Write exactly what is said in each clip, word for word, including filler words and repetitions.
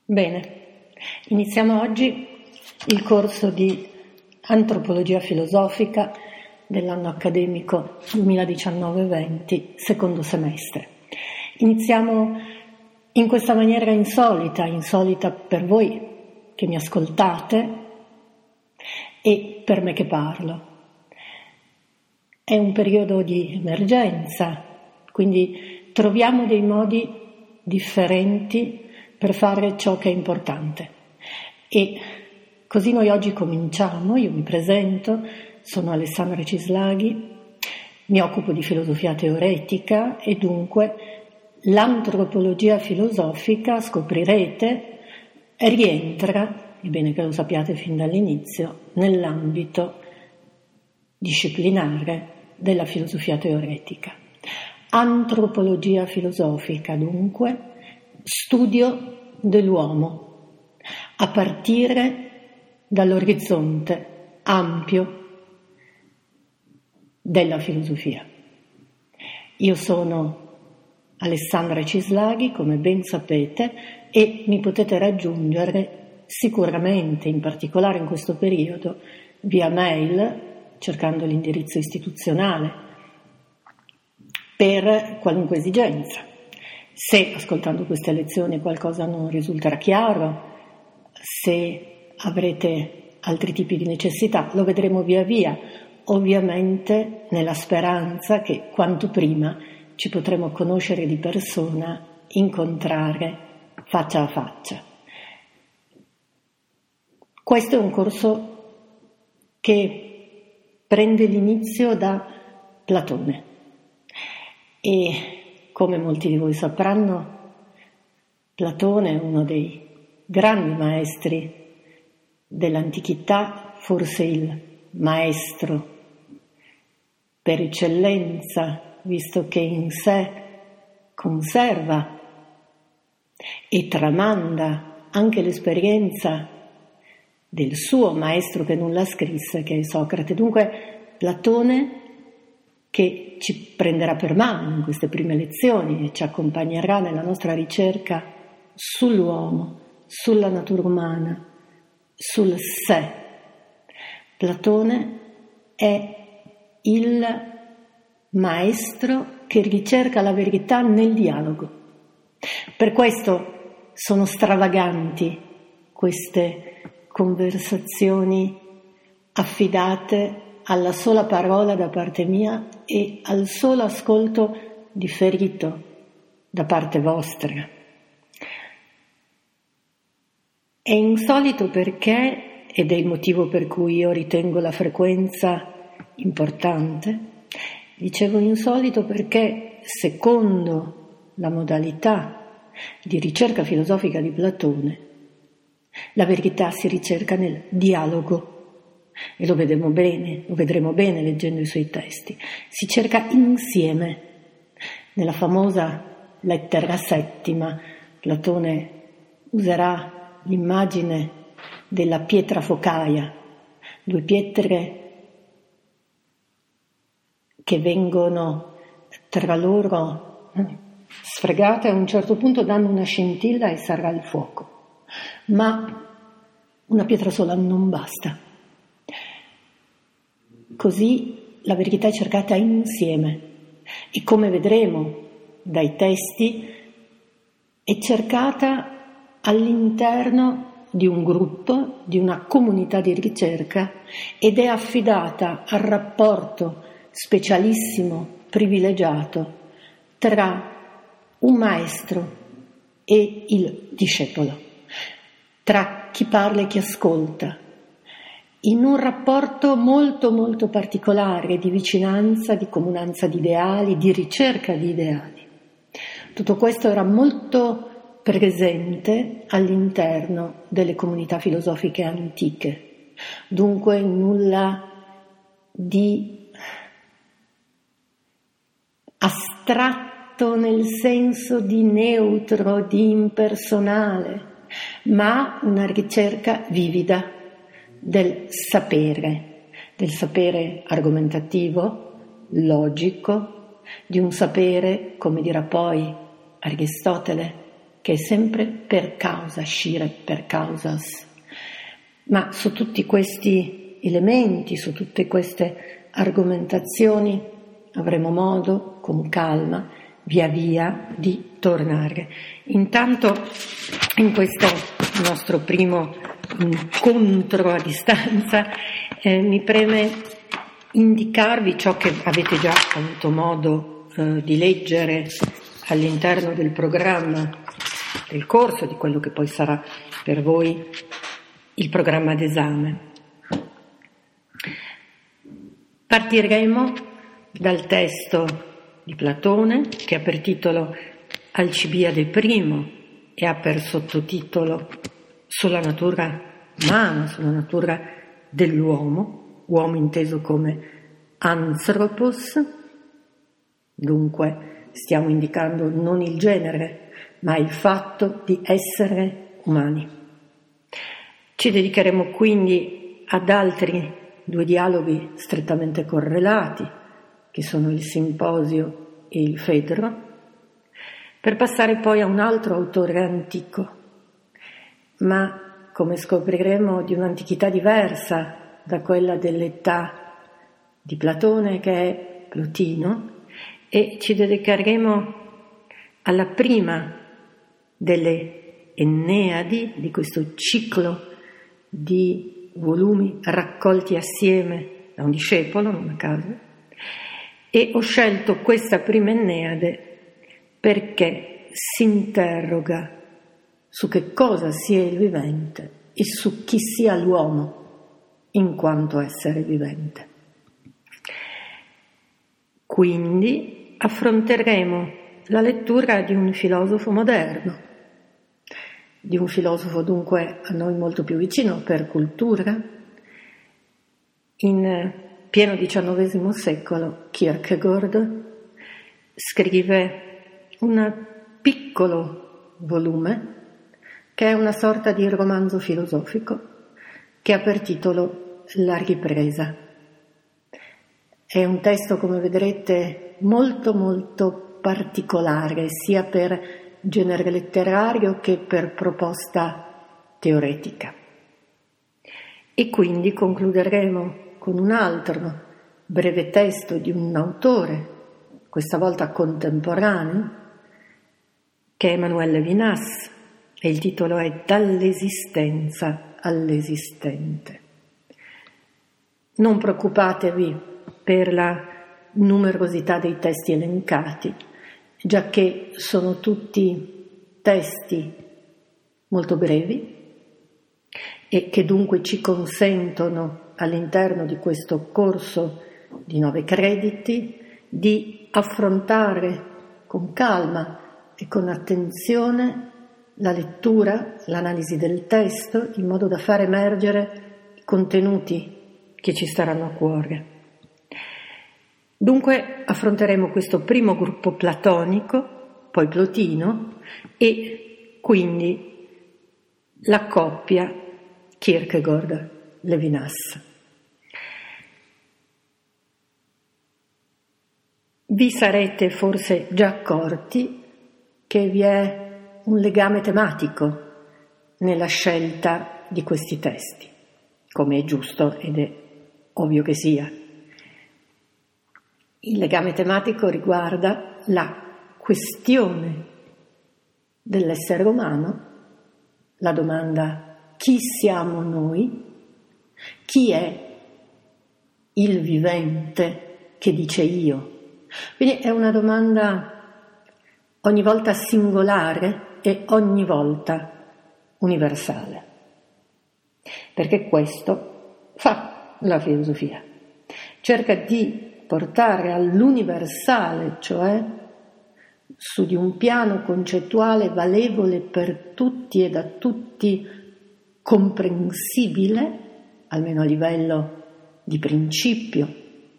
Bene, iniziamo oggi il corso di antropologia filosofica dell'anno accademico duemiladiciannove venti, secondo semestre. Iniziamo in questa maniera insolita, insolita per voi che mi ascoltate e per me che parlo. È un periodo di emergenza, quindi troviamo dei modi differenti per fare ciò che è importante. E così noi oggi cominciamo. Io mi presento, sono Alessandra Cislaghi, mi occupo di filosofia teoretica e dunque l'antropologia filosofica, scoprirete, rientra, è bene che lo sappiate fin dall'inizio, nell'ambito disciplinare della filosofia teoretica. Antropologia filosofica, dunque, studio dell'uomo, a partire dall'orizzonte ampio della filosofia. Io sono Alessandra Cislaghi, come ben sapete, e mi potete raggiungere sicuramente, in particolare in questo periodo, via mail, cercando l'indirizzo istituzionale, per qualunque esigenza. Se ascoltando queste lezioni qualcosa non risulterà chiaro, se avrete altri tipi di necessità, lo vedremo via via, ovviamente nella speranza che quanto prima ci potremo conoscere di persona, incontrare faccia a faccia. Questo è un corso che prende l'inizio da Platone e, come molti di voi sapranno, Platone è uno dei grandi maestri dell'antichità, forse il maestro per eccellenza, visto che in sé conserva e tramanda anche l'esperienza del suo maestro che nulla scrisse, che è Socrate. Dunque Platone, che ci prenderà per mano in queste prime lezioni e ci accompagnerà nella nostra ricerca sull'uomo, sulla natura umana, sul sé. Platone è il maestro che ricerca la verità nel dialogo. Per questo sono stravaganti queste conversazioni affidate alla sola parola da parte mia e al solo ascolto differito da parte vostra. È insolito perché, ed è il motivo per cui io ritengo la frequenza importante, dicevo insolito perché, secondo la modalità di ricerca filosofica di Platone, la verità si ricerca nel dialogo. E lo vedremo bene, lo vedremo bene leggendo i suoi testi. Si cerca insieme. Nella famosa lettera settima, Platone userà l'immagine della pietra focaia, due pietre che vengono tra loro sfregate, a un certo punto danno una scintilla e sarà il fuoco. Ma una pietra sola non basta. Così la verità è cercata insieme e, come vedremo dai testi, è cercata all'interno di un gruppo, di una comunità di ricerca, ed è affidata al rapporto specialissimo, privilegiato tra un maestro e il discepolo, tra chi parla e chi ascolta, in un rapporto molto molto particolare di vicinanza, di comunanza di ideali, di ricerca di ideali. Tutto questo era molto presente all'interno delle comunità filosofiche antiche, dunque nulla di astratto nel senso di neutro, di impersonale, ma una ricerca vivida del sapere, del sapere argomentativo, logico, di un sapere, come dirà poi Aristotele, che è sempre per causa, scire per causas. Ma su tutti questi elementi, su tutte queste argomentazioni avremo modo, con calma, via via, di tornare. Intanto, in questo nostro primo incontro a distanza, eh, mi preme indicarvi ciò che avete già avuto modo eh, di leggere all'interno del programma del corso, di quello che poi sarà per voi il programma d'esame. Partiremo dal testo di Platone, che ha per titolo Alcibiade primo e ha per sottotitolo Sulla natura umana, sulla natura dell'uomo, uomo inteso come anthropos, dunque stiamo indicando non il genere, ma il fatto di essere umani. Ci dedicheremo quindi ad altri due dialoghi strettamente correlati, che sono il Simposio e il Fedro, per passare poi a un altro autore antico, ma come scopriremo di un'antichità diversa da quella dell'età di Platone, che è Plotino, e ci dedicheremo alla prima delle Enneadi, di questo ciclo di volumi raccolti assieme da un discepolo, non a caso, e ho scelto questa prima Enneade perché si interroga su che cosa sia il vivente e su chi sia l'uomo in quanto essere vivente. Quindi affronteremo la lettura di un filosofo moderno, di un filosofo dunque a noi molto più vicino per cultura, in pieno diciannovesimo secolo. Kierkegaard scrive un piccolo volume che è una sorta di romanzo filosofico che ha per titolo La ripresa. È un testo, come vedrete, molto molto particolare, sia per genere letterario che per proposta teoretica. E quindi concluderemo con un altro breve testo di un autore, questa volta contemporaneo, che è Emmanuel Levinas, e il titolo è Dall'esistenza all'esistente. Non preoccupatevi per la numerosità dei testi elencati, giacché sono tutti testi molto brevi e che dunque ci consentono all'interno di questo corso di nove crediti di affrontare con calma e con attenzione la lettura, l'analisi del testo, in modo da far emergere i contenuti che ci staranno a cuore. Dunque affronteremo questo primo gruppo platonico, poi Plotino, e quindi la coppia Kierkegaard-Levinas. Vi sarete forse già accorti che vi è un legame tematico nella scelta di questi testi, come è giusto ed è ovvio che sia. Il legame tematico riguarda la questione dell'essere umano, la domanda chi siamo noi, chi è il vivente che dice io. Quindi è una domanda ogni volta singolare e ogni volta universale, perché questo fa la filosofia, cerca di portare all'universale, cioè su di un piano concettuale valevole per tutti e da tutti comprensibile, almeno a livello di principio.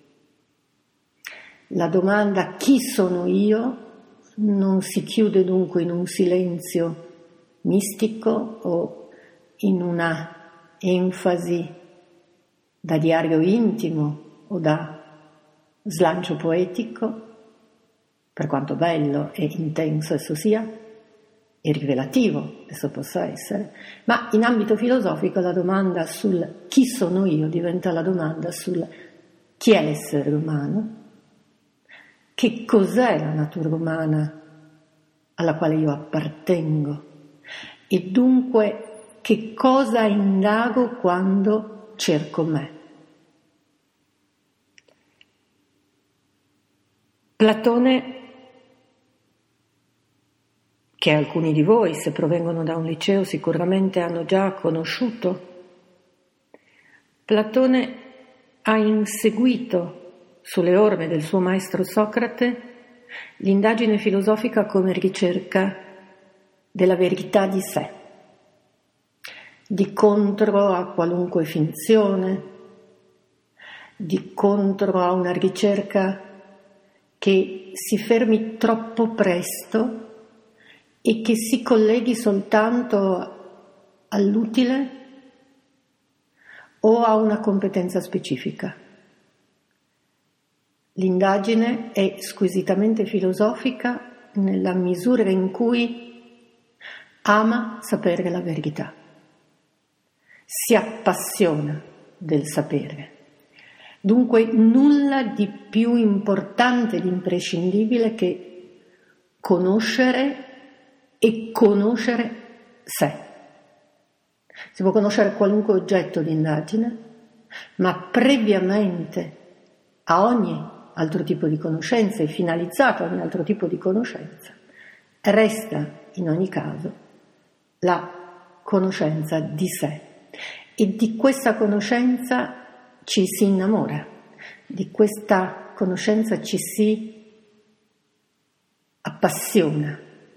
La domanda chi sono io non si chiude dunque in un silenzio mistico o in una enfasi da diario intimo o da slancio poetico, per quanto bello e intenso esso sia, e rivelativo, esso possa essere, ma in ambito filosofico la domanda sul chi sono io diventa la domanda sul chi è l'essere umano, che cos'è la natura umana alla quale io appartengo e dunque che cosa indago quando cerco me. Platone, che alcuni di voi, se provengono da un liceo, sicuramente hanno già conosciuto, Platone ha inseguito sulle orme del suo maestro Socrate l'indagine filosofica come ricerca della verità di sé, di contro a qualunque finzione, di contro a una ricerca che si fermi troppo presto e che si colleghi soltanto all'utile o a una competenza specifica. L'indagine è squisitamente filosofica nella misura in cui ama sapere la verità, si appassiona del sapere. Dunque nulla di più importante ed imprescindibile che conoscere e conoscere sé. Si può conoscere qualunque oggetto di indagine, ma previamente a ogni altro tipo di conoscenza e finalizzato a ogni altro tipo di conoscenza, resta in ogni caso la conoscenza di sé. E di questa conoscenza ci si innamora, di questa conoscenza ci si appassiona,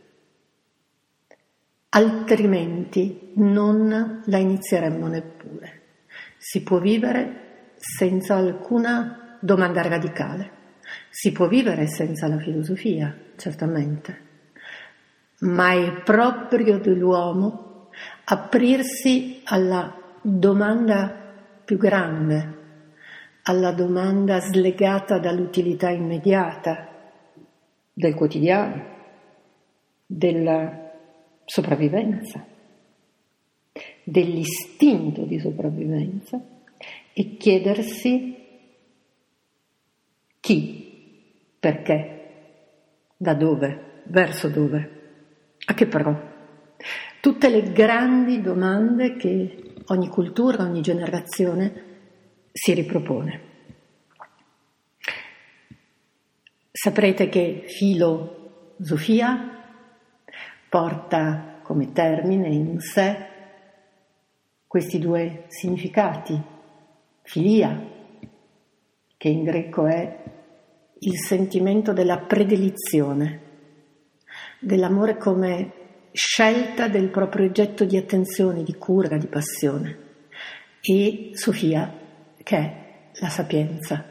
altrimenti non la inizieremmo neppure. Si può vivere senza alcuna domanda radicale, si può vivere senza la filosofia, certamente, ma è proprio dell'uomo aprirsi alla domanda più grande, alla domanda slegata dall'utilità immediata del quotidiano, della sopravvivenza, dell'istinto di sopravvivenza, e chiedersi chi, perché, da dove, verso dove, a che pro. Tutte le grandi domande che ogni cultura, ogni generazione si ripropone. Saprete che filosofia porta come termine in sé questi due significati. Filia, che in greco è il sentimento della predilizione, dell'amore come scelta del proprio oggetto di attenzione, di cura, di passione, e Sofia, che è la sapienza.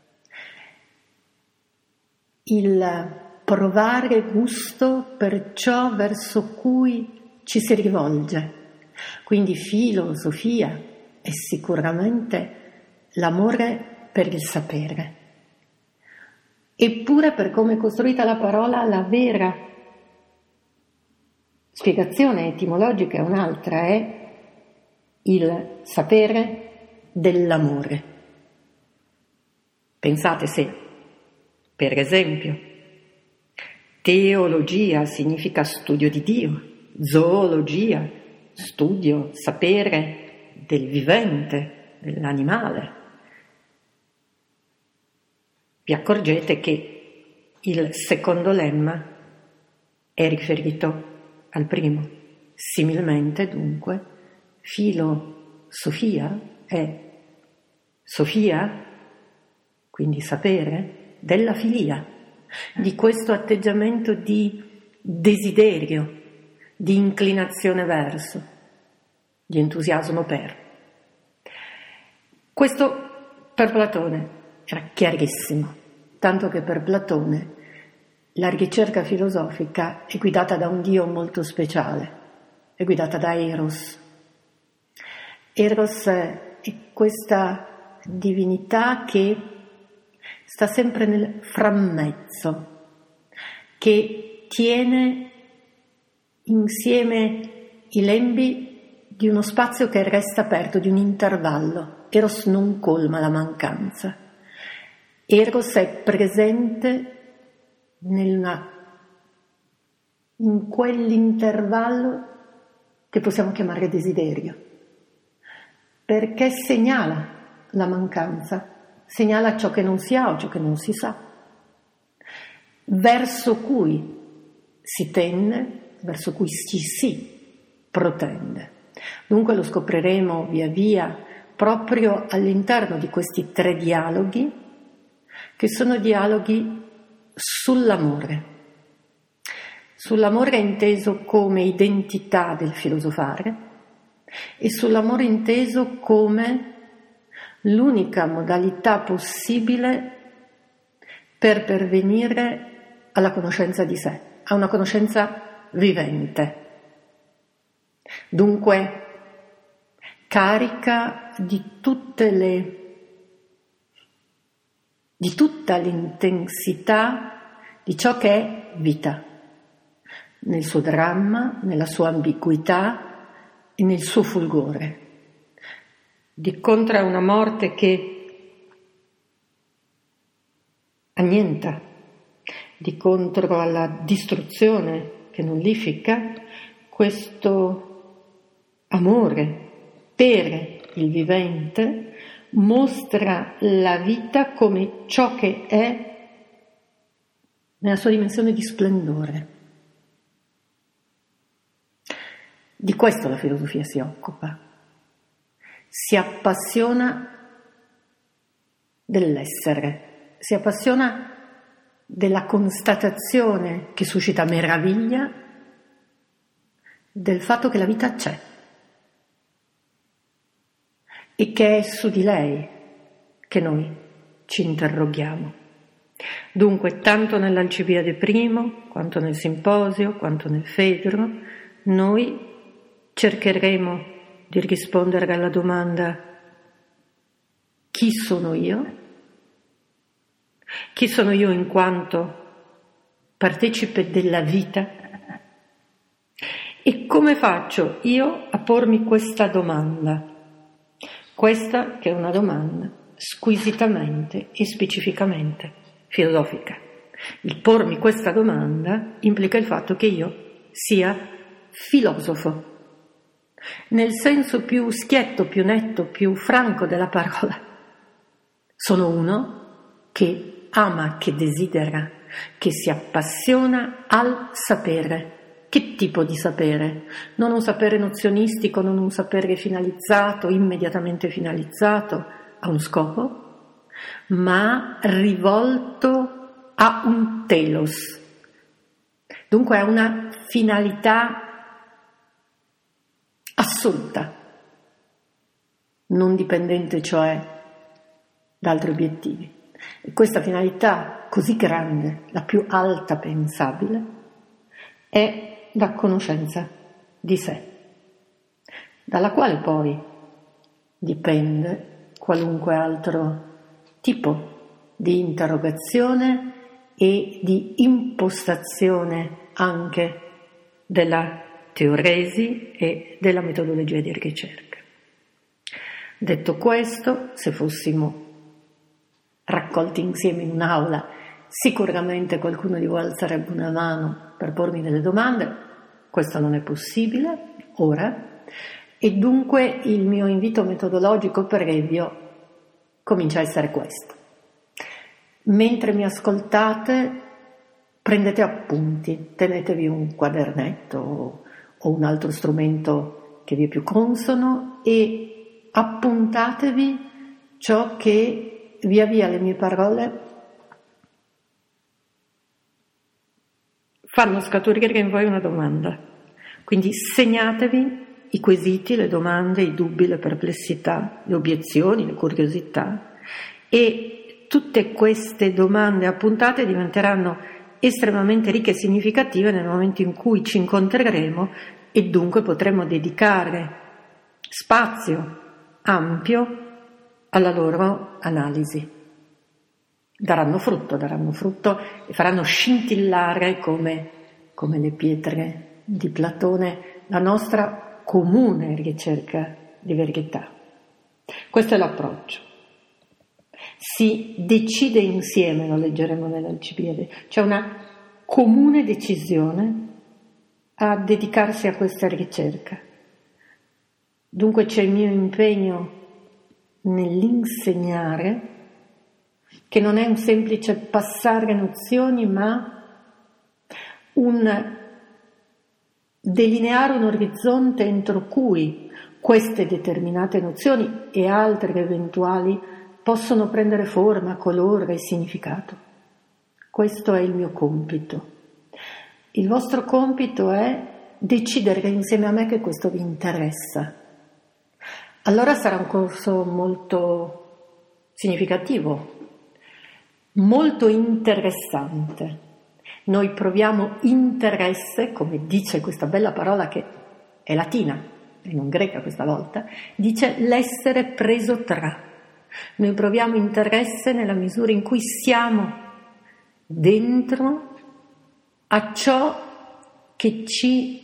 Il provare gusto per ciò verso cui ci si rivolge. Quindi filosofia è sicuramente l'amore per il sapere. Eppure, per come è costruita la parola, la vera spiegazione etimologica è un'altra, è il sapere dell'amore. Pensate se, per esempio, teologia significa studio di Dio, zoologia, studio, sapere del vivente, dell'animale. Vi accorgete che il secondo lemma è riferito al primo. Similmente, dunque, filosofia è sofia, quindi sapere, della filia, di questo atteggiamento di desiderio, di inclinazione verso, di entusiasmo per. Questo per Platone era chiarissimo, tanto che per Platone la ricerca filosofica è guidata da un Dio molto speciale, è guidata da Eros. Eros è questa divinità che sta sempre nel frammezzo, che tiene insieme i lembi di uno spazio che resta aperto, di un intervallo. Eros non colma la mancanza. Eros è presente nella, in quell'intervallo che possiamo chiamare desiderio, perché segnala la mancanza, segnala ciò che non si ha o ciò che non si sa, verso cui si tende, verso cui ci si protende. Dunque lo scopriremo via via proprio all'interno di questi tre dialoghi, che sono dialoghi sull'amore. Sull'amore inteso come identità del filosofare e sull'amore inteso come l'unica modalità possibile per pervenire alla conoscenza di sé, a una conoscenza vivente. Dunque carica di tutte le di tutta l'intensità di ciò che è vita, nel suo dramma, nella sua ambiguità e nel suo fulgore. Di contro a una morte che annienta, di contro alla distruzione che nullifica, questo amore per il vivente mostra la vita come ciò che è nella sua dimensione di splendore. Di questo la filosofia si occupa. Si appassiona dell'essere, si appassiona della constatazione che suscita meraviglia del fatto che la vita c'è e che è su di lei che noi ci interroghiamo. Dunque, tanto nell'Alcibiade primo, quanto nel Simposio, quanto nel Fedro, noi cercheremo di rispondere alla domanda: chi sono io? Chi sono io in quanto partecipe della vita? E come faccio io a pormi questa domanda? Questa che è una domanda squisitamente e specificamente filosofica. Il pormi questa domanda implica il fatto che io sia filosofo, nel senso più schietto, più netto, più franco della parola. Sono uno che ama, che desidera, che si appassiona al sapere. Che tipo di sapere? Non un sapere nozionistico, non un sapere finalizzato, immediatamente finalizzato a un scopo, ma rivolto a un telos. Dunque a una finalità assoluta, non dipendente cioè da altri obiettivi. E questa finalità così grande, la più alta pensabile, è la conoscenza di sé, dalla quale poi dipende qualunque altro tipo di interrogazione e di impostazione anche della teoresi e della metodologia di ricerca. Detto questo, se fossimo raccolti insieme in un'aula, sicuramente qualcuno di voi alzerebbe una mano per pormi delle domande. Questo non è possibile ora, e dunque il mio invito metodologico previo comincia a essere questo. Mentre mi ascoltate, prendete appunti, tenetevi un quadernetto o, o un altro strumento che vi è più consono e appuntatevi ciò che via via le mie parole fanno scaturire in voi una domanda. Quindi segnatevi i quesiti, le domande, i dubbi, le perplessità, le obiezioni, le curiosità, e tutte queste domande appuntate diventeranno estremamente ricche e significative nel momento in cui ci incontreremo, e dunque potremo dedicare spazio ampio alla loro analisi. Daranno frutto, daranno frutto e faranno scintillare come, come le pietre di Platone, la nostra comune ricerca di verità. Questo è l'approccio. Si decide insieme, lo leggeremo nell'Alcibiade, c'è una comune decisione a dedicarsi a questa ricerca. Dunque c'è il mio impegno nell'insegnare, che non è un semplice passare nozioni, ma un delineare un orizzonte entro cui queste determinate nozioni e altre eventuali possono prendere forma, colore e significato. Questo è il mio compito. Il vostro compito è decidere insieme a me che questo vi interessa. Allora sarà un corso molto significativo, molto interessante. Noi proviamo interesse, come dice questa bella parola che è latina e non greca questa volta, dice l'essere preso tra. Noi proviamo interesse nella misura in cui siamo dentro a ciò che ci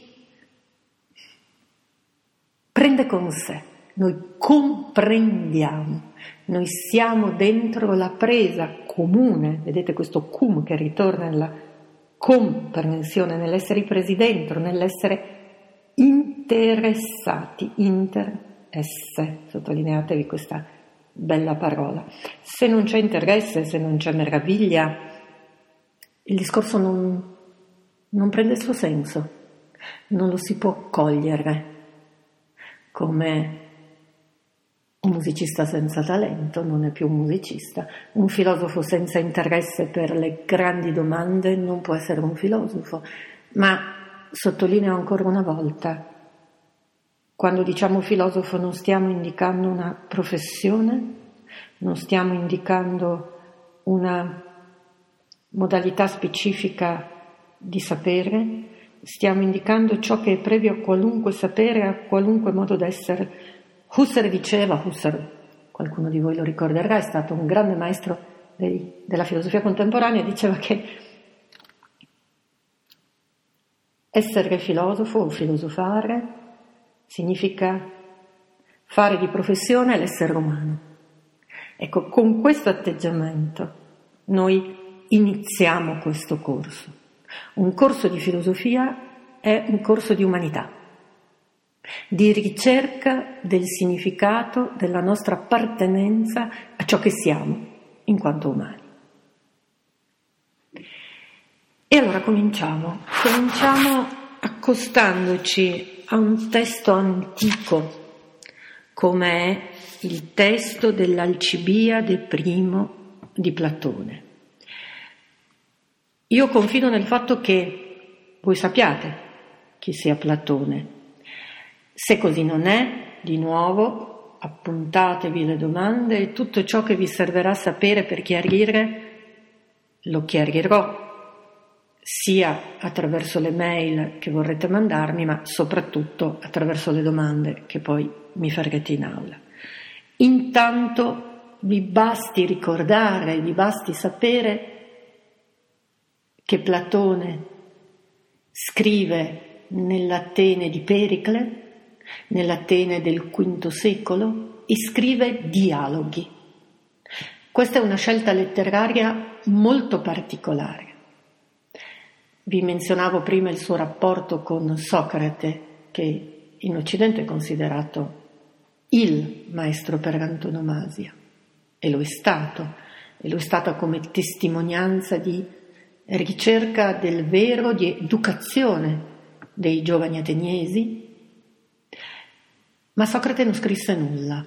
prende con sé. Noi comprendiamo, noi siamo dentro la presa comune, vedete questo cum che ritorna nella comprensione, nell'essere presi dentro, nell'essere interessati, interesse, sottolineatevi questa bella parola. Se non c'è interesse, se non c'è meraviglia, il discorso non, non prende il suo senso, non lo si può cogliere come un musicista senza talento non è più un musicista, un filosofo senza interesse per le grandi domande non può essere un filosofo, ma sottolineo ancora una volta, quando diciamo filosofo non stiamo indicando una professione, non stiamo indicando una modalità specifica di sapere, stiamo indicando ciò che è previo a qualunque sapere, a qualunque modo d'essere. Husserl diceva, Husserl, qualcuno di voi lo ricorderà, è stato un grande maestro dei, della filosofia contemporanea, diceva che essere filosofo o filosofare significa fare di professione l'essere umano. Ecco, con questo atteggiamento noi iniziamo questo corso. Un corso di filosofia è un corso di umanità, di ricerca del significato della nostra appartenenza a ciò che siamo in quanto umani. E allora cominciamo, cominciamo accostandoci a un testo antico come è il testo dell'Alcibiade primo di Platone. Io confido nel fatto che voi sappiate chi sia Platone. Se così non è, di nuovo, appuntatevi le domande e tutto ciò che vi servirà sapere per chiarire, lo chiarirò, sia attraverso le mail che vorrete mandarmi, ma soprattutto attraverso le domande che poi mi farete in aula. Intanto vi basti ricordare, vi basti sapere che Platone scrive nell'Atene di Pericle, nell'Atene del quinto secolo, e scrive dialoghi. Questa è una scelta letteraria molto particolare. Vi menzionavo prima il suo rapporto con Socrate, che in Occidente è considerato il maestro per antonomasia, e lo è stato, e lo è stato come testimonianza di ricerca del vero, di educazione dei giovani ateniesi. Ma Socrate non scrisse nulla,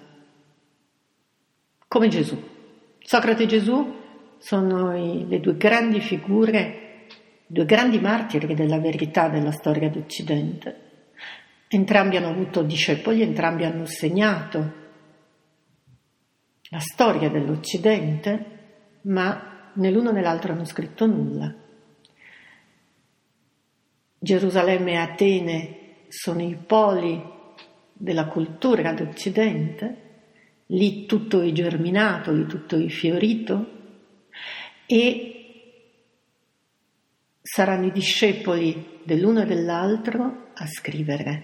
come Gesù. Socrate e Gesù sono i, le due grandi figure, due grandi martiri della verità della storia d'Occidente. Entrambi hanno avuto discepoli, entrambi hanno segnato la storia dell'Occidente, ma né l'uno né l'altro hanno scritto nulla. Gerusalemme e Atene sono i poli della cultura d'Occidente, lì tutto è germinato, lì tutto è fiorito, e saranno i discepoli dell'uno e dell'altro a scrivere.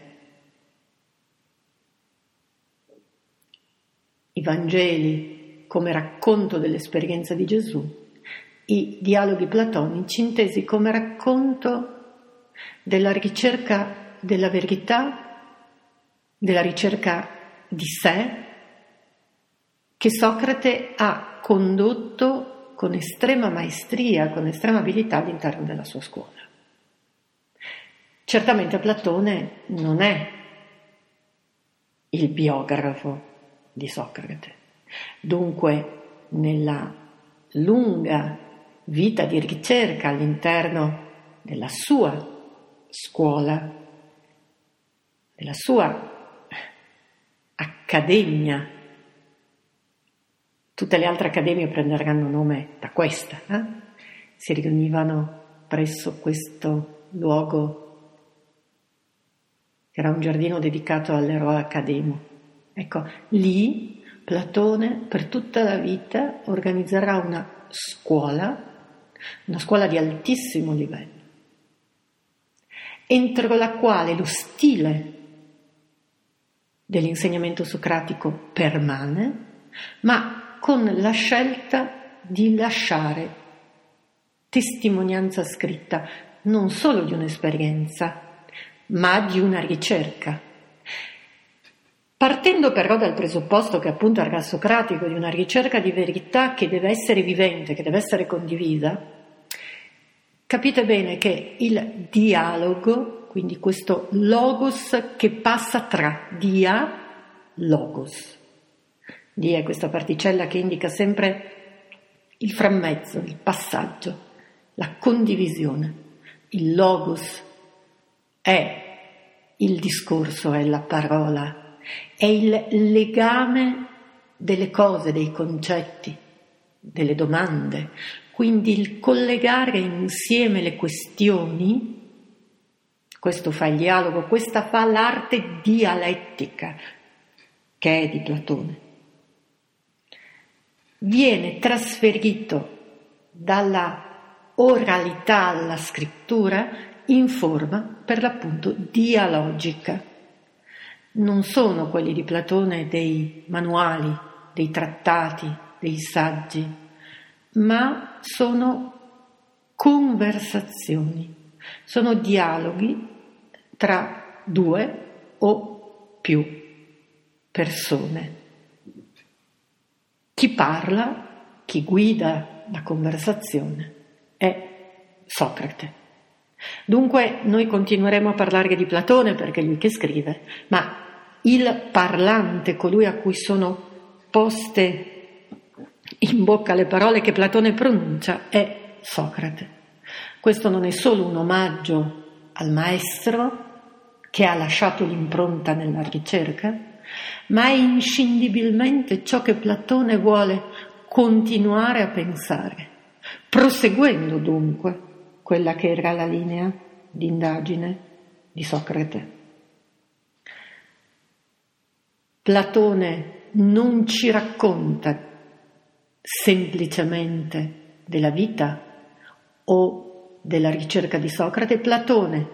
I Vangeli come racconto dell'esperienza di Gesù, i dialoghi platonici intesi come racconto della ricerca della verità, della ricerca di sé, che Socrate ha condotto con estrema maestria, con estrema abilità all'interno della sua scuola. Certamente Platone non è il biografo di Socrate, dunque nella lunga vita di ricerca all'interno della sua scuola, della sua accademia. Tutte le altre accademie prenderanno nome da questa, eh? Si riunivano presso questo luogo, che era un giardino dedicato all'eroe Accademo. Ecco, lì Platone per tutta la vita organizzerà una scuola, una scuola di altissimo livello, entro la quale lo stile dell'insegnamento socratico permane, ma con la scelta di lasciare testimonianza scritta non solo di un'esperienza, ma di una ricerca. Partendo però dal presupposto che appunto era socratico, di una ricerca di verità che deve essere vivente, che deve essere condivisa, capite bene che il dialogo, quindi questo logos che passa tra dia, logos, dia è questa particella che indica sempre il frammezzo, il passaggio, la condivisione. Il logos è il discorso, è la parola, è il legame delle cose, dei concetti, delle domande, quindi il collegare insieme le questioni. Questo fa il dialogo, questa fa l'arte dialettica, che è di Platone. Viene trasferito dalla oralità alla scrittura in forma per l'appunto dialogica. Non sono quelli di Platone dei manuali, dei trattati, dei saggi, ma sono conversazioni, sono dialoghi tra due o più persone. Chi parla, chi guida la conversazione è Socrate. Dunque noi continueremo a parlare di Platone perché è lui che scrive, ma il parlante, colui a cui sono poste in bocca le parole che Platone pronuncia, è Socrate. Questo non è solo un omaggio al maestro che ha lasciato l'impronta nella ricerca, ma è inscindibilmente ciò che Platone vuole continuare a pensare, proseguendo dunque quella che era la linea di indagine di Socrate. Platone non ci racconta semplicemente della vita o della ricerca di Socrate. Platone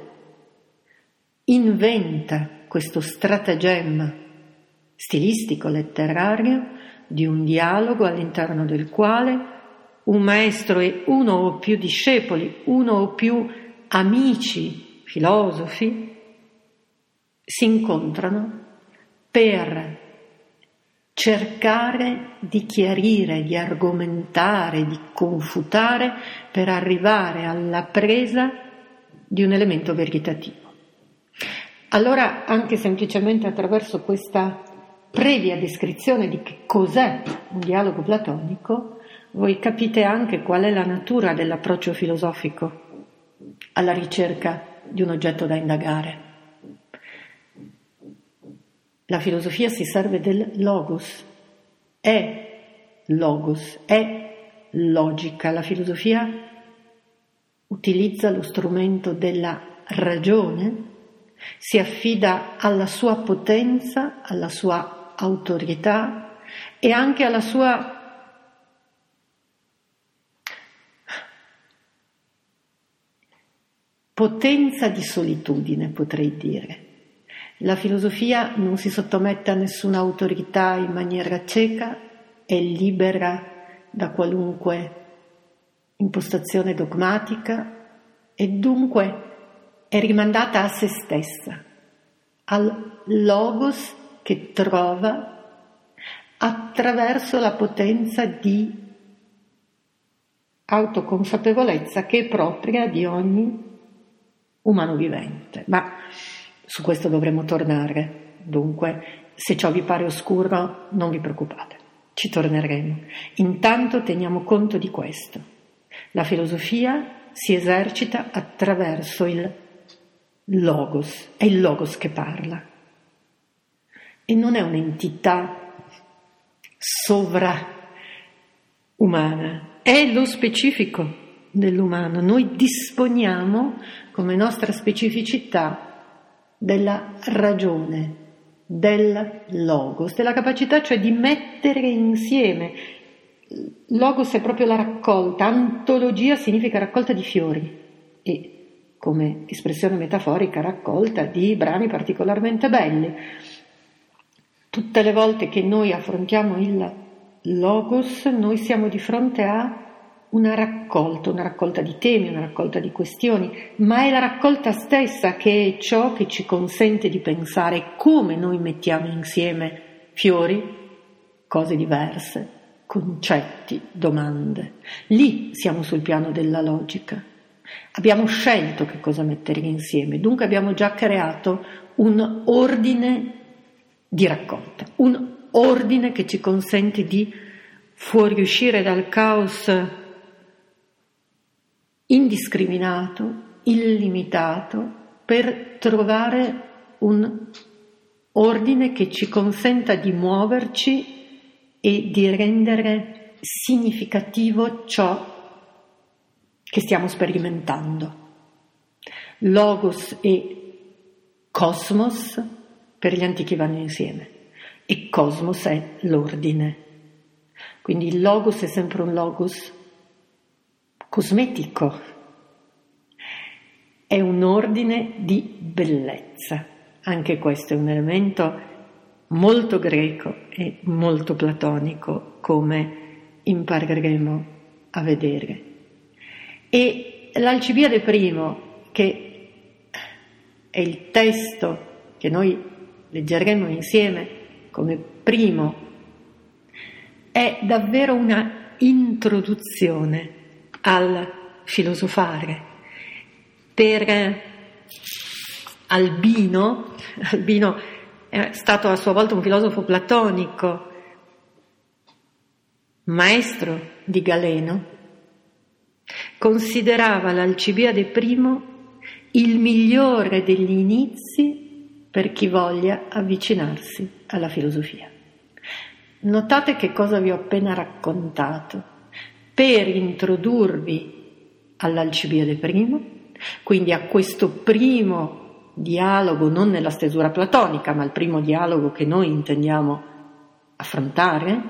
inventa questo stratagemma stilistico, letterario, di un dialogo all'interno del quale un maestro e uno o più discepoli, uno o più amici, filosofi, si incontrano per cercare di chiarire, di argomentare, di confutare, per arrivare alla presa di un elemento veritativo. Allora, anche semplicemente attraverso questa previa descrizione di che cos'è un dialogo platonico, voi capite anche qual è la natura dell'approccio filosofico alla ricerca di un oggetto da indagare. La filosofia si serve del logos, è logos, è logica. La filosofia utilizza lo strumento della ragione, si affida alla sua potenza, alla sua autorità e anche alla sua potenza di solitudine, potrei dire. La filosofia non si sottomette a nessuna autorità in maniera cieca, è libera da qualunque impostazione dogmatica e dunque è rimandata a se stessa, al logos che trova attraverso la potenza di autoconsapevolezza che è propria di ogni umano vivente. Ma su questo dovremo tornare, dunque se ciò vi pare oscuro non vi preoccupate, ci torneremo. Intanto teniamo conto di questo: la filosofia si esercita attraverso il logos, è il logos che parla e non è un'entità sovraumana, è lo specifico dell'umano. Noi disponiamo come nostra specificità della ragione, del logos, della capacità cioè di mettere insieme. Logos è proprio la raccolta, antologia significa raccolta di fiori e come espressione metaforica raccolta di brani particolarmente belli. Tutte le volte che noi affrontiamo il logos, noi siamo di fronte a una raccolta, una raccolta di temi, una raccolta di questioni, ma è la raccolta stessa che è ciò che ci consente di pensare come noi mettiamo insieme fiori, cose diverse, concetti, domande. Lì siamo sul piano della logica. Abbiamo scelto che cosa mettere insieme, dunque abbiamo già creato un ordine di raccolta, un ordine che ci consente di fuoriuscire dal caos indiscriminato, illimitato, per trovare un ordine che ci consenta di muoverci e di rendere significativo ciò che stiamo sperimentando. Logos e cosmos per gli antichi vanno insieme e cosmos è l'ordine. Quindi il logos è sempre un logos cosmetico, è un ordine di bellezza. Anche questo è un elemento molto greco e molto platonico, come impareremo a vedere. E l'Alcibiade I, che è il testo che noi leggeremo insieme come primo, è davvero una introduzione al filosofare. Per Albino, Albino è stato a sua volta un filosofo platonico, maestro di Galeno, considerava l'Alcibiade I il migliore degli inizi per chi voglia avvicinarsi alla filosofia. Notate che cosa vi ho appena raccontato per introdurvi all'Alcibiade I, quindi a questo primo dialogo, non nella stesura platonica, ma il primo dialogo che noi intendiamo affrontare.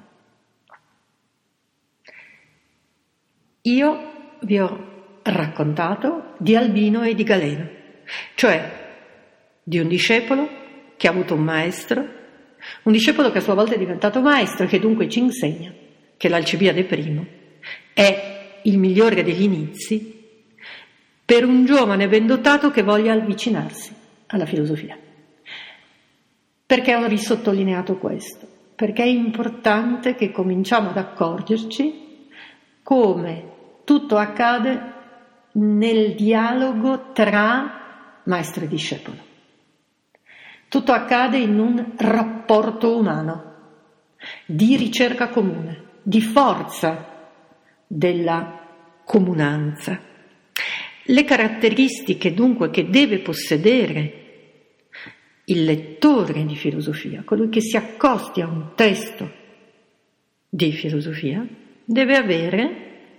Io vi ho raccontato di Albino e di Galeno, cioè di un discepolo che ha avuto un maestro, un discepolo che a sua volta è diventato maestro e che dunque ci insegna che l'Alcibiade I è il migliore degli inizi per un giovane ben dotato che voglia avvicinarsi alla filosofia. Perché ho risottolineato questo? Perché è importante che cominciamo ad accorgerci come tutto accade nel dialogo tra maestro e discepolo. Tutto accade in un rapporto umano, di ricerca comune, di forza della comunanza. Le caratteristiche dunque che deve possedere il lettore di filosofia, colui che si accosti a un testo di filosofia, deve avere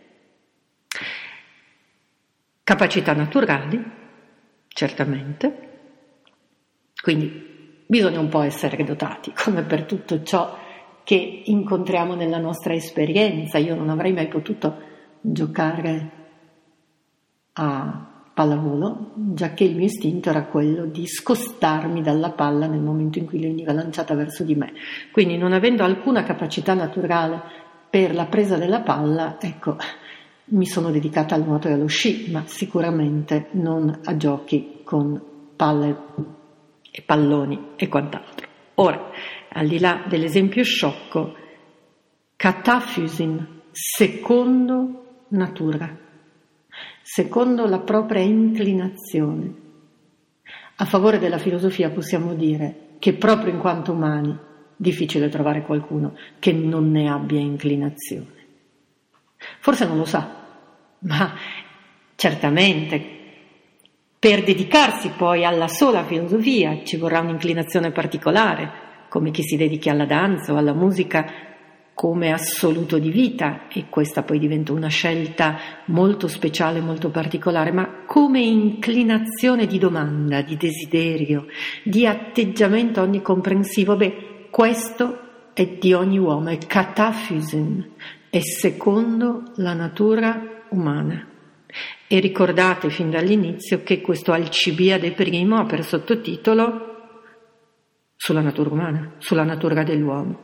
capacità naturali, certamente, quindi bisogna un po' essere dotati, come per tutto ciò che incontriamo nella nostra esperienza. Io non avrei mai potuto giocare a pallavolo, giacché il mio istinto era quello di scostarmi dalla palla nel momento in cui veniva lanciata verso di me. Quindi, non avendo alcuna capacità naturale per la presa della palla, ecco, mi sono dedicata al nuoto e allo sci, ma sicuramente non a giochi con palle e palloni e quant'altro. Ora, al di là dell'esempio sciocco, Kataphysin, secondo natura, secondo la propria inclinazione. A favore della filosofia possiamo dire che proprio in quanto umani difficile trovare qualcuno che non ne abbia inclinazione. Forse non lo sa, ma certamente per dedicarsi poi alla sola filosofia ci vorrà un'inclinazione particolare, come chi si dedichi alla danza o alla musica come assoluto di vita, e questa poi diventa una scelta molto speciale, molto particolare, ma come inclinazione di domanda, di desiderio, di atteggiamento onnicomprensivo, beh, questo è di ogni uomo, è Kataphysin, è secondo la natura umana. E ricordate fin dall'inizio che questo Alcibiade primo ha per sottotitolo sulla natura umana, sulla natura dell'uomo.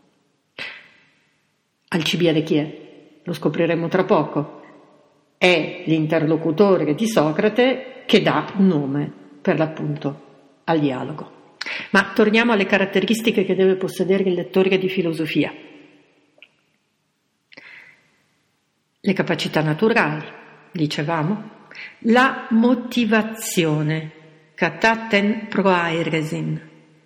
Alcibiade chi è? Lo scopriremo tra poco. È l'interlocutore di Socrate che dà nome, per l'appunto, al dialogo. Ma torniamo alle caratteristiche che deve possedere il lettore di filosofia. Le capacità naturali, dicevamo, la motivazione, kataten proairesin,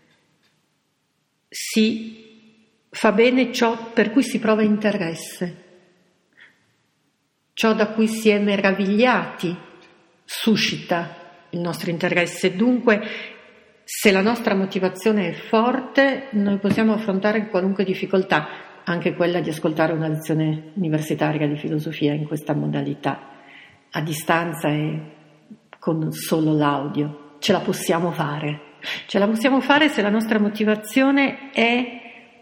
si fa bene ciò per cui si prova interesse, ciò da cui si è meravigliati suscita il nostro interesse. Dunque, se la nostra motivazione è forte, noi possiamo affrontare qualunque difficoltà, anche quella di ascoltare una lezione universitaria di filosofia in questa modalità, a distanza e con solo l'audio. Ce la possiamo fare. Ce la possiamo fare se la nostra motivazione è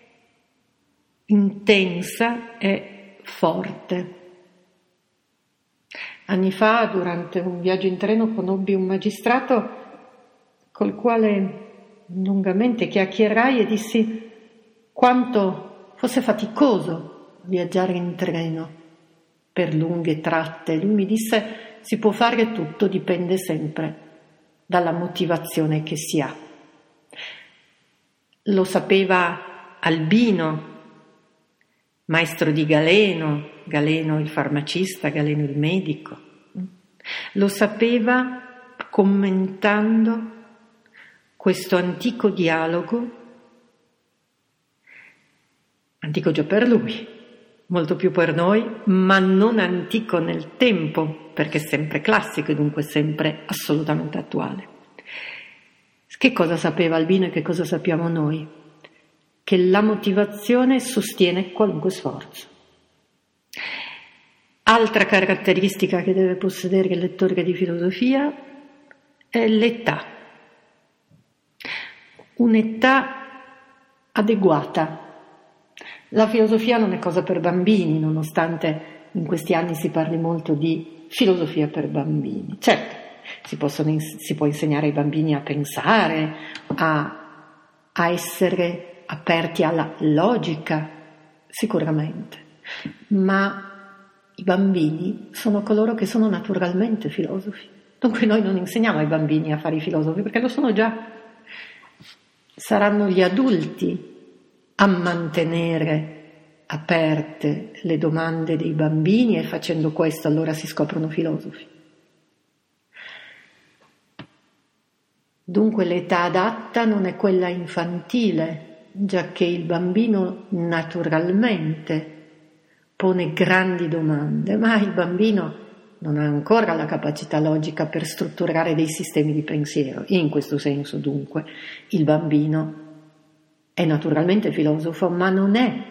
intensa e forte. Anni fa, durante un viaggio in treno, conobbi un magistrato col quale lungamente chiacchierai e dissi quanto fosse faticoso viaggiare in treno per lunghe tratte. Lui mi disse: si può fare tutto, dipende sempre dalla motivazione che si ha. Lo sapeva Albino, maestro di Galeno, Galeno il farmacista, Galeno il medico. Lo sapeva commentando questo antico dialogo, antico già per lui, molto più per noi, ma non antico nel tempo, perché è sempre classico e dunque sempre assolutamente attuale. Che cosa sapeva Albino e che cosa sappiamo noi? Che la motivazione sostiene qualunque sforzo. Altra caratteristica che deve possedere il lettore di filosofia è l'età. Un'età adeguata. La filosofia non è cosa per bambini, nonostante in questi anni si parli molto di filosofia per bambini. Certo, si, possono, si può insegnare ai bambini a pensare, a, a essere aperti alla logica, sicuramente, ma i bambini sono coloro che sono naturalmente filosofi. Dunque noi non insegniamo ai bambini a fare i filosofi, perché lo sono già. Saranno gli adulti a mantenere aperte le domande dei bambini e facendo questo allora si scoprono filosofi. Dunque l'età adatta non è quella infantile, giacché il bambino naturalmente pone grandi domande, ma il bambino non ha ancora la capacità logica per strutturare dei sistemi di pensiero. In questo senso, dunque, il bambino è naturalmente filosofo, ma non è,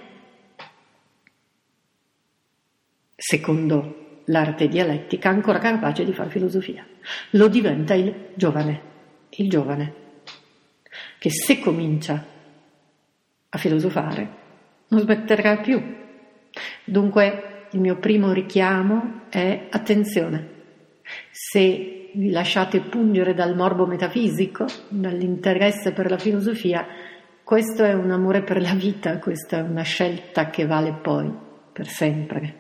secondo l'arte dialettica, ancora capace di fare filosofia. Lo diventa il giovane, il giovane, che se comincia a filosofare non smetterà più. Dunque il mio primo richiamo è attenzione. Se vi lasciate pungere dal morbo metafisico, dall'interesse per la filosofia, questo è un amore per la vita, questa è una scelta che vale poi per sempre.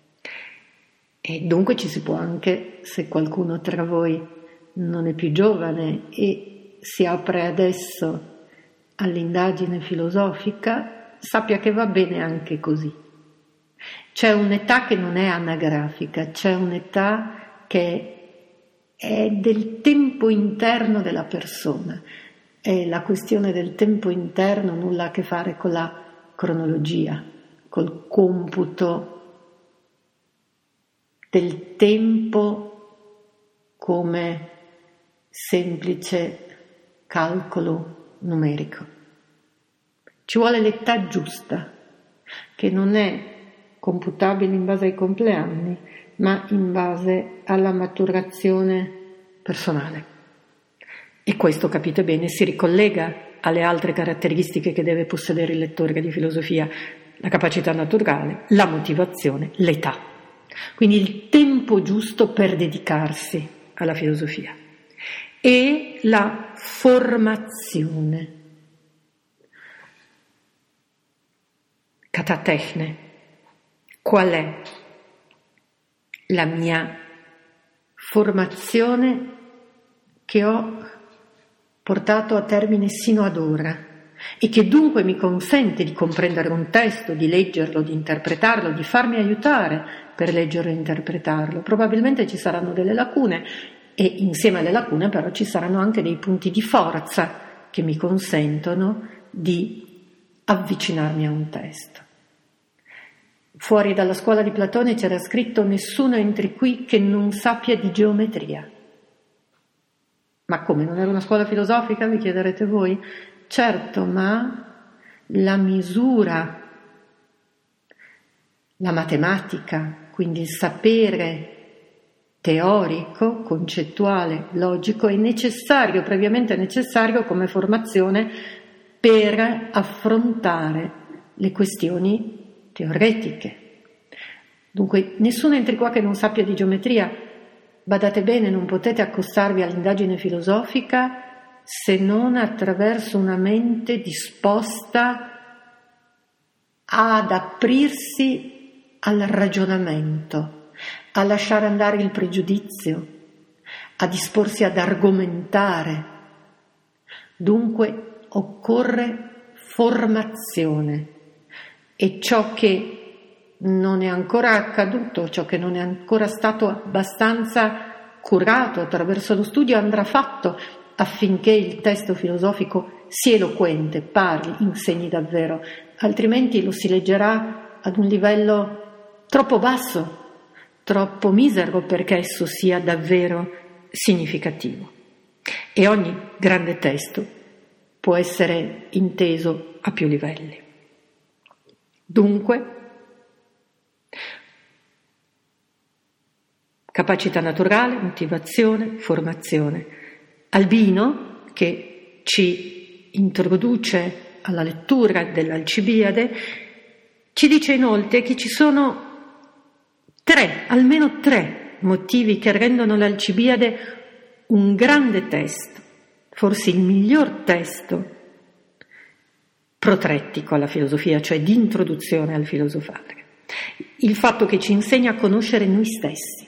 E dunque ci si può anche, se qualcuno tra voi non è più giovane e si apre adesso all'indagine filosofica, sappia che va bene anche così. C'è un'età che non è anagrafica, c'è un'età che è del tempo interno della persona. E la questione del tempo interno nulla ha a che fare con la cronologia, col computo del tempo come semplice calcolo numerico. Ci vuole l'età giusta, che non è computabile in base ai compleanni, ma in base alla maturazione personale. E questo, capite bene, si ricollega alle altre caratteristiche che deve possedere il lettore di filosofia: la capacità naturale, la motivazione, l'età. Quindi il tempo giusto per dedicarsi alla filosofia e la formazione. Katatechne. Qual è la mia formazione che ho portato a termine sino ad ora e che dunque mi consente di comprendere un testo, di leggerlo, di interpretarlo, di farmi aiutare per leggerlo e interpretarlo? Probabilmente ci saranno delle lacune e insieme alle lacune però ci saranno anche dei punti di forza che mi consentono di avvicinarmi a un testo. Fuori dalla scuola di Platone c'era scritto: nessuno entri qui che non sappia di geometria. Ma come, non era una scuola filosofica, vi chiederete voi? Certo, ma la misura, la matematica, quindi il sapere teorico, concettuale, logico, è necessario, previamente necessario come formazione per affrontare le questioni teoretiche. Dunque, nessuno entri qua che non sappia di geometria. Badate bene, non potete accostarvi all'indagine filosofica se non attraverso una mente disposta ad aprirsi al ragionamento, a lasciare andare il pregiudizio, a disporsi ad argomentare. Dunque occorre formazione e ciò che non è ancora accaduto, ciò che non è ancora stato abbastanza curato attraverso lo studio andrà fatto affinché il testo filosofico sia eloquente, parli, insegni davvero, altrimenti lo si leggerà ad un livello troppo basso, troppo misero perché esso sia davvero significativo. E ogni grande testo può essere inteso a più livelli. Dunque, capacità naturale, motivazione, formazione. Albino, che ci introduce alla lettura dell'Alcibiade, ci dice inoltre che ci sono tre, almeno tre motivi che rendono l'Alcibiade un grande testo, forse il miglior testo protrettico alla filosofia, cioè di introduzione al filosofare. Il fatto che ci insegna a conoscere noi stessi.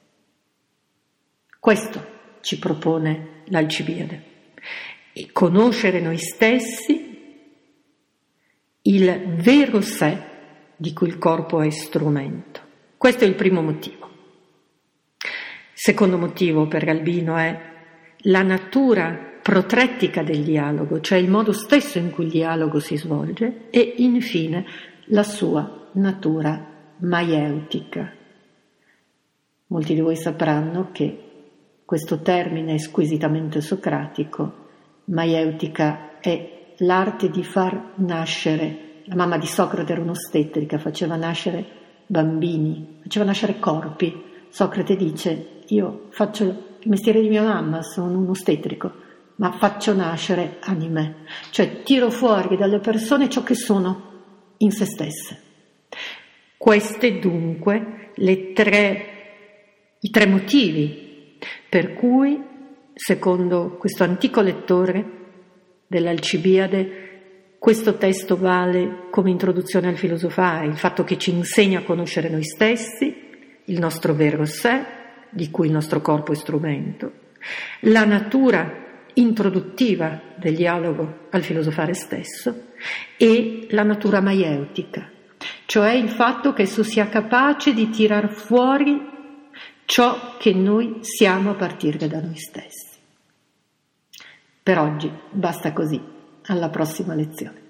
Questo ci propone l'Alcibiade. E conoscere noi stessi, il vero sé di cui il corpo è strumento. Questo è il primo motivo. Secondo motivo per Albino è la natura protrettica del dialogo, cioè il modo stesso in cui il dialogo si svolge, e infine la sua natura maieutica. Molti di voi sapranno che questo termine è squisitamente socratico. Maieutica è l'arte di far nascere. La mamma di Socrate era un'ostetrica, faceva nascere bambini, faceva nascere corpi. Socrate dice: io faccio il mestiere di mia mamma, sono un ostetrico, ma faccio nascere anime, cioè tiro fuori dalle persone ciò che sono in se stesse. Queste dunque le tre, i tre motivi Per cui, secondo questo antico lettore dell'Alcibiade, questo testo vale come introduzione al filosofare, il fatto che ci insegna a conoscere noi stessi, il nostro vero sé, di cui il nostro corpo è strumento, la natura introduttiva del dialogo al filosofare stesso e la natura maieutica, cioè il fatto che esso sia capace di tirar fuori ciò che noi siamo a partire da noi stessi. Per oggi basta così, alla prossima lezione.